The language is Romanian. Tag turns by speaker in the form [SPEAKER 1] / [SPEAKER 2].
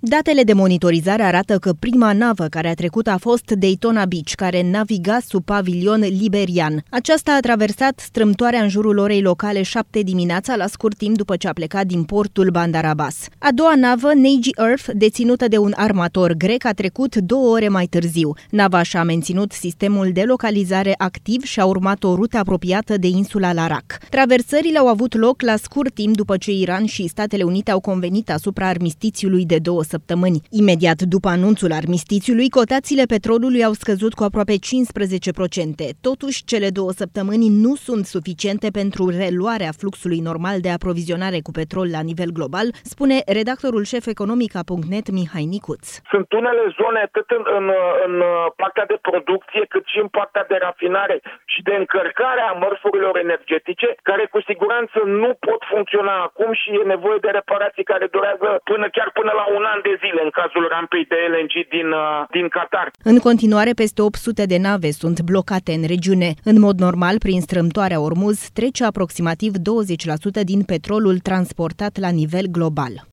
[SPEAKER 1] Datele de monitorizare arată că prima navă care a trecut a fost Daytona Beach, care naviga sub pavilion liberian. Aceasta a traversat strâmtoarea în jurul orei locale 7 dimineața, la scurt timp după ce a plecat din portul Bandar Abbas. A doua navă, Navy Earth, deținută de un armator grec, a trecut 2 ore mai târziu. Nava și-a menținut sistemul de localizare activ și a urmat o rută apropiată de insula Larak. Traversările au avut loc la scurt timp după ce Iran și Statele Unite au convenit asupra armistițiului de 2 săptămâni. Imediat după anunțul armistițiului, cotațiile petrolului au scăzut cu aproape 15%. Totuși, cele 2 săptămâni nu sunt suficiente pentru reluarea fluxului normal de aprovizionare cu petrol la nivel global, spune redactorul șef economica.net Mihai Nicuț.
[SPEAKER 2] Sunt unele zone atât în partea de producție, cât și în partea de rafinare și de încărcare a mărfurilor energetice, care cu siguranță nu pot funcționa acum și e nevoie de reparații care durează chiar până la un an de zile în cazul rampei de LNG din Qatar.
[SPEAKER 1] În continuare, peste 800 de nave sunt blocate în regiune. În mod normal, prin strâmtoarea Ormuz trece aproximativ 20% din petrolul transportat la nivel global.